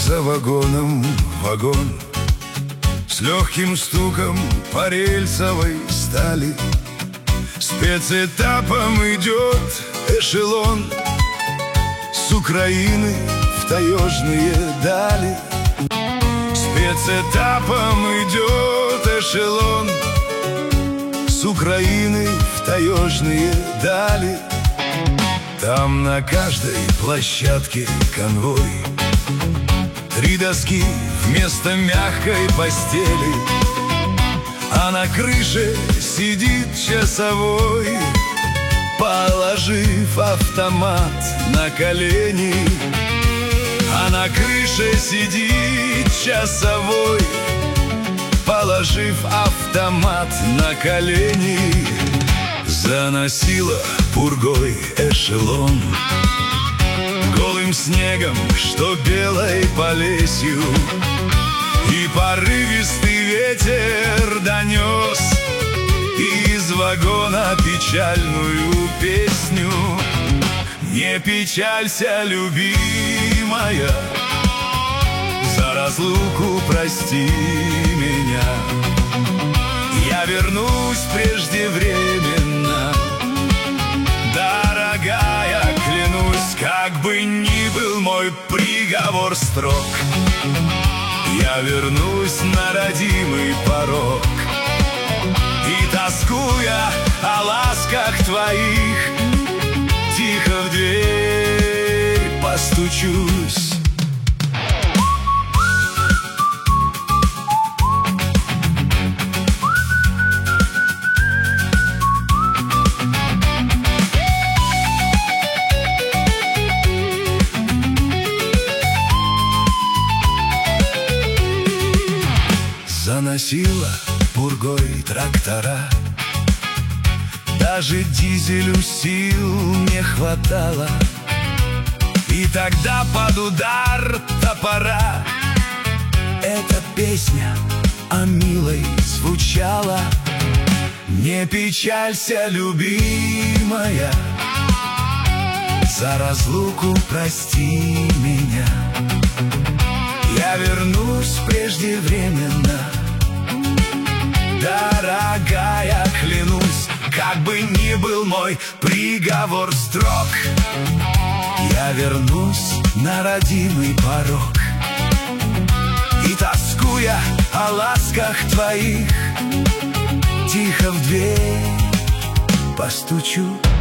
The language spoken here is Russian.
Мчался вагоном вагон, с легким стуком по рельсовой стали. Спецэтапом идет эшелон с Украины в таежные дали. Спецэтапом идет эшелон с Украины в таежные дали. Там на каждой площадке конвой, 3 доски вместо мягкой постели, а на крыше сидит часовой, положив автомат на колени. А на крыше сидит часовой, положив автомат на колени. Заносило пургой эшелон голым снегом, что белой полесью, и порывистый ветер донес из вагона печальную песню. Не печалься, любимая, за разлуку прости меня. Я вернусь преждевременно, дорогая, клянусь, как бы ни был мой приговор строг. Я вернусь на родимый порог, и, тоскуя о ласках твоих, тихо в дверь постучусь. Заносила пургой трактора, даже дизелю сил не хватало. И тогда под удар топора эта песня о милой звучала. Не печалься, любимая, за разлуку прости меня. Я вернусь преждевременно, дорогая, клянусь, как бы ни был мой приговор строг. Я вернусь на родимый порог, и, тоскуя о ласках твоих, тихо в дверь постучу.